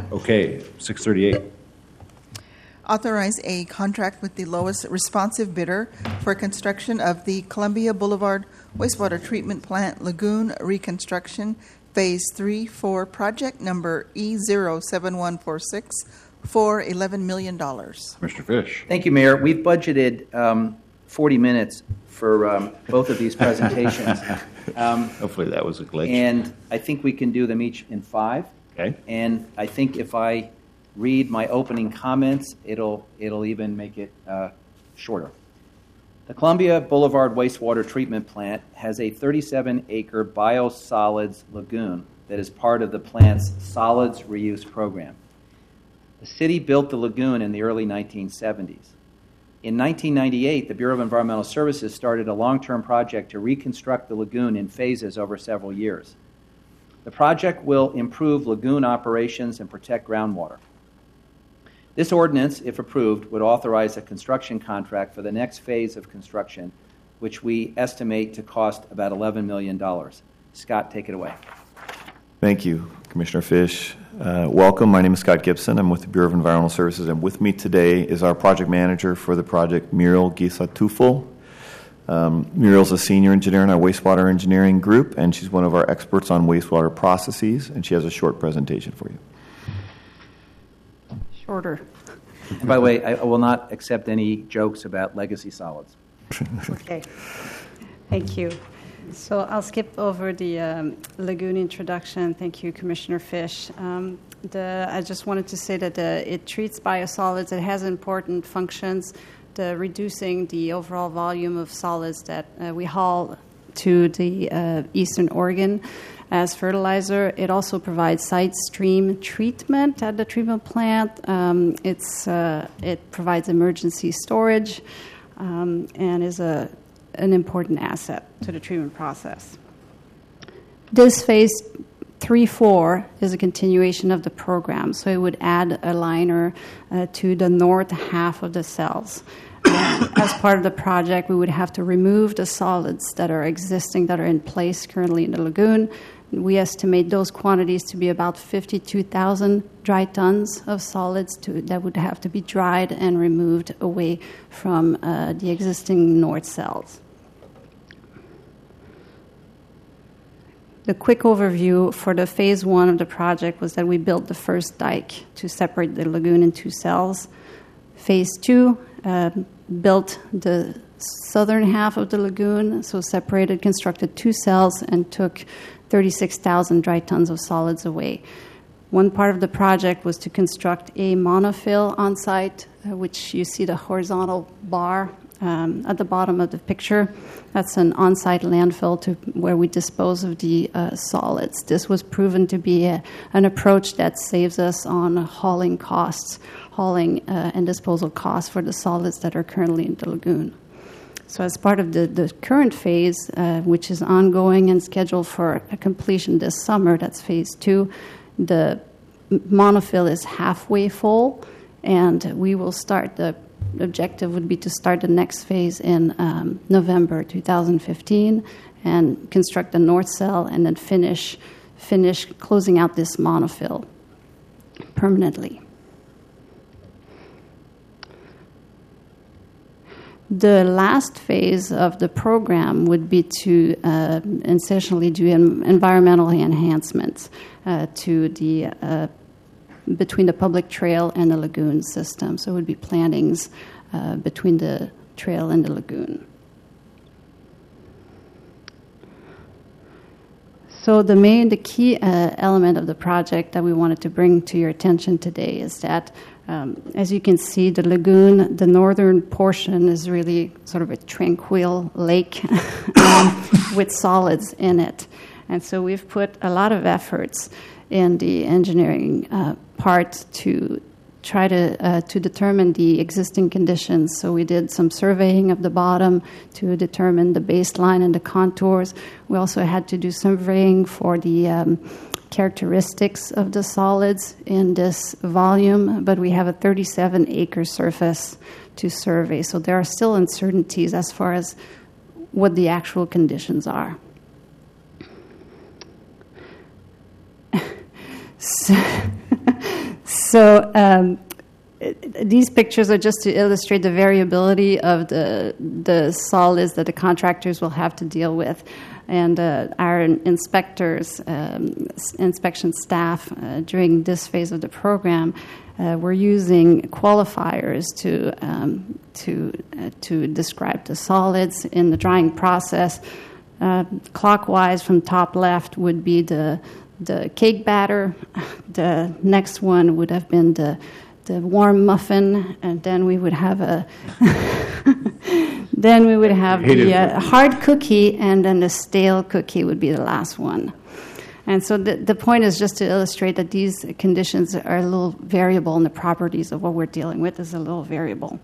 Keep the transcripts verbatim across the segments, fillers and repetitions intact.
Okay, six thirty-eight. Authorize a contract with the lowest responsive bidder for construction of the Columbia Boulevard Wastewater Treatment Plant Lagoon Reconstruction Phase three four, project number E zero seven one four six, for eleven million dollars. Commissioner Fish. Thank you, Mayor. We've budgeted um, forty minutes for um, both of these presentations. Um, Hopefully that was a glitch. And I think we can do them each in five. Okay. And I think if I read my opening comments, it'll it'll even make it uh, shorter. The Columbia Boulevard Wastewater Treatment Plant has a thirty-seven acre biosolids lagoon that is part of the plant's solids reuse program. The city built the lagoon in the early nineteen seventies. In nineteen ninety-eight, the Bureau of Environmental Services started a long-term project to reconstruct the lagoon in phases over several years. The project will improve lagoon operations and protect groundwater. This ordinance, if approved, would authorize a construction contract for the next phase of construction, which we estimate to cost about eleven million dollars. Scott, take it away. Thank you, Commissioner Fish. Uh, welcome. My name is Scott Gibson. I'm with the Bureau of Environmental Services, and with me today is our project manager for the project, Muriel Gisa-Tufel. Um, Muriel's a senior engineer in our wastewater engineering group, and she's one of our experts on wastewater processes, and she has a short presentation for you. Shorter. And by the way, I, I will not accept any jokes about legacy solids. Okay. Thank you. So I'll skip over the um, lagoon introduction. Thank you, Commissioner Fish. Um, the, I just wanted to say that uh, it treats biosolids. It has important functions, the reducing the overall volume of solids that uh, we haul to the uh, Eastern Oregon as fertilizer. It also provides side stream treatment at the treatment plant. Um, it's uh, it provides emergency storage um, and is a an important asset to the treatment process. This phase three four is a continuation of the program, so it would add a liner uh, to the north half of the cells. Uh, as part of the project, we would have to remove the solids that are existing, that are in place currently in the lagoon. We estimate those quantities to be about fifty-two thousand dry tons of solids to, that would have to be dried and removed away from uh, the existing north cells. The quick overview for the phase one of the project was that we built the first dike to separate the lagoon in two cells. Phase two uh, built the southern half of the lagoon, so separated, constructed two cells, and took thirty-six thousand dry tons of solids away. One part of the project was to construct a monofill on site, uh, which you see the horizontal bar um, at the bottom of the picture. That's an on-site landfill to where we dispose of the uh, solids. This was proven to be a, an approach that saves us on hauling costs, hauling uh, and disposal costs for the solids that are currently in the lagoon. So as part of the, the current phase, uh, which is ongoing and scheduled for a completion this summer, that's phase two, the monofill is halfway full, and we will start, the objective would be to start the next phase in um, November twenty fifteen and construct the north cell and then finish, finish closing out this monofill permanently. The last phase of the program would be to uh, essentially do en- environmental enhancements uh, to the uh, between the public trail and the lagoon system. So it would be plantings uh, between the trail and the lagoon. So the main, the key uh, element of the project that we wanted to bring to your attention today is that Um, as you can see, the lagoon, the northern portion is really sort of a tranquil lake um, with solids in it. And so we've put a lot of efforts in the engineering uh, part to try to uh, to determine the existing conditions. So we did some surveying of the bottom to determine the baseline and the contours. We also had to do surveying for the um, characteristics of the solids in this volume, but we have a thirty-seven acre surface to survey. So there are still uncertainties as far as what the actual conditions are. so, So um, it, these pictures are just to illustrate the variability of the the solids that the contractors will have to deal with. And uh, our inspectors, um, inspection staff uh, during this phase of the program, uh, were using qualifiers to um, to uh, to describe the solids in the drying process. Uh, clockwise from top left would be the the cake batter. The next one would have been the the warm muffin, and then we would have a then we would have the uh, hard cookie, and then the stale cookie would be the last one. And so the the point is just to illustrate that these conditions are a little variable, and the properties of what we're dealing with is a little variable.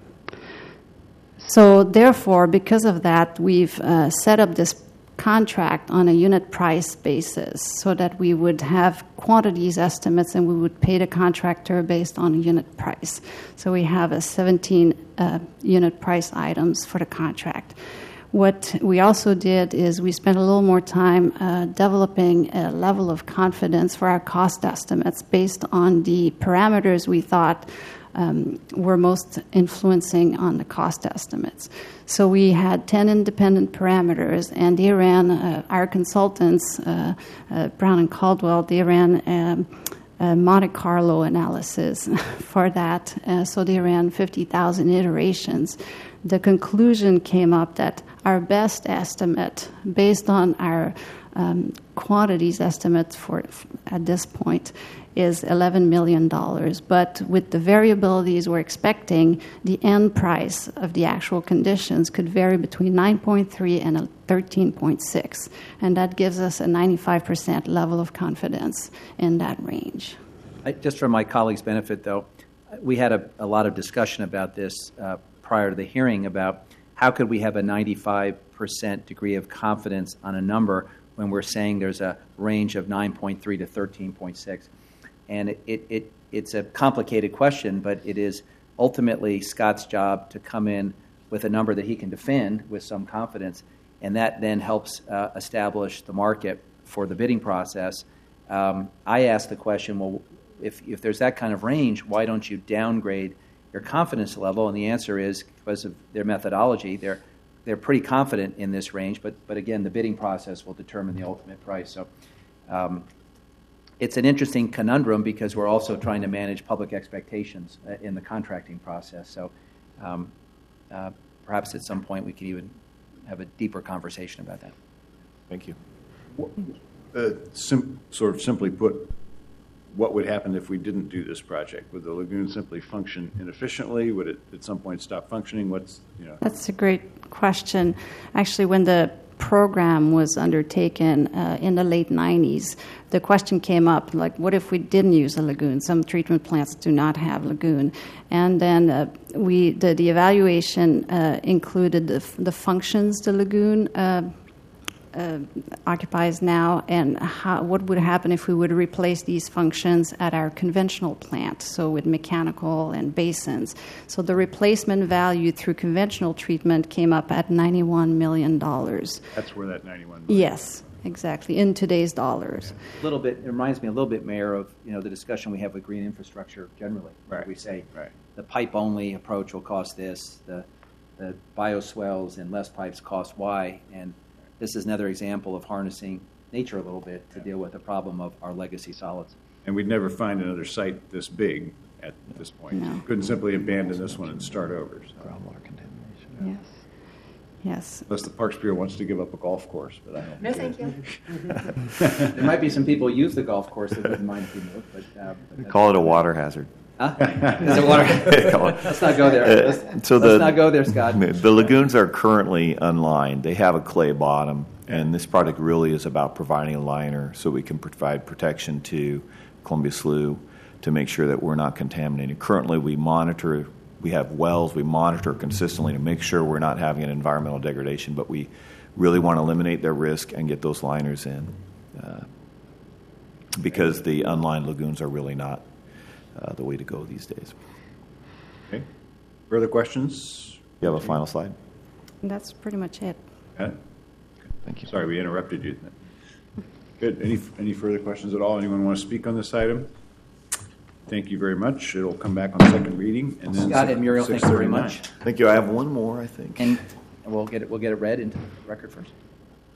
So therefore, because of that, we've uh, set up this contract on a unit price basis so that we would have quantities estimates and we would pay the contractor based on a unit price. So we have a seventeen uh, unit price items for the contract. What we also did is we spent a little more time uh, developing a level of confidence for our cost estimates based on the parameters we thought Um, were most influencing on the cost estimates. So we had ten independent parameters, and they ran, uh, our consultants, uh, uh, Brown and Caldwell, they ran um, a Monte Carlo analysis for that. Uh, so they ran fifty thousand iterations. The conclusion came up that our best estimate, based on our um, quantities estimates for at this point, is eleven million dollars. But with the variabilities we're expecting, the end price of the actual conditions could vary between nine point three and thirteen point six. And that gives us a ninety-five percent level of confidence in that range. I, just for my colleagues' benefit, though, we had a, a lot of discussion about this uh, prior to the hearing about how could we have a ninety-five percent degree of confidence on a number when we're saying there's a range of nine point three to thirteen point six. And it, it, it, it's a complicated question, but it is ultimately Scott's job to come in with a number that he can defend with some confidence, and that then helps uh, establish the market for the bidding process. Um, I asked the question, well, if, if there's that kind of range, why don't you downgrade your confidence level? And the answer is because of their methodology. They're, they're pretty confident in this range, but, but again, the bidding process will determine the ultimate price. So um, it's an interesting conundrum because we're also trying to manage public expectations uh, in the contracting process. So um, uh, perhaps at some point we could even have a deeper conversation about that. Thank you. Uh, sim- sort of simply put, what would happen if we didn't do this project? Would the lagoon simply function inefficiently? Would it at some point stop functioning? What's, you know? That's a great question. Actually, when the program was undertaken uh, in the late nineties, the question came up, like, what if we didn't use a lagoon? Some treatment plants do not have lagoon. And then uh, we the, the evaluation uh, included the, the functions the lagoon uh, uh, occupies now, and how, what would happen if we would replace these functions at our conventional plant, so with mechanical and basins. So the replacement value through conventional treatment came up at ninety-one million dollars. That's where that ninety-one million dollars. Yes, exactly, in today's dollars. A little bit, it reminds me a little bit, Mayor, of you know the discussion we have with green infrastructure generally. Right. We say right. the pipe-only approach will cost this, the, the bioswales and less pipes cost Y, and this is another example of harnessing nature a little bit to deal with the problem of our legacy solids. And we'd never find another site this big at this point. No. You couldn't simply abandon this one and start over. So. Groundwater contamination. Yes. Yes. Unless the Parks Bureau wants to give up a golf course, but I don't. No, thank you. There might be some people who use the golf course that wouldn't mind if we moved, but... Uh, but Call it a water hazard. Huh? Is it water? Let's not go there. Let's, Uh, so let's the, not go there, Scott. The lagoons are currently unlined. They have a clay bottom, and this project really is about providing a liner so we can provide protection to Columbia Slough to make sure that we're not contaminated. Currently, we monitor, we have wells, we monitor consistently to make sure we're not having an environmental degradation, but we really want to eliminate their risk and get those liners in uh, because the unlined lagoons are really not Uh, the way to go these days. Okay. Further questions? You have a final slide? That's pretty much it. Yeah. Thank you. Sorry, we interrupted you. Good. Any any further questions at all? Anyone want to speak on this item? thank you very much. It'll come back on second reading, and then Scott and Muriel, thank you very much. Thank you. I have one more, I think. And we'll get it, we'll get it read into the record first.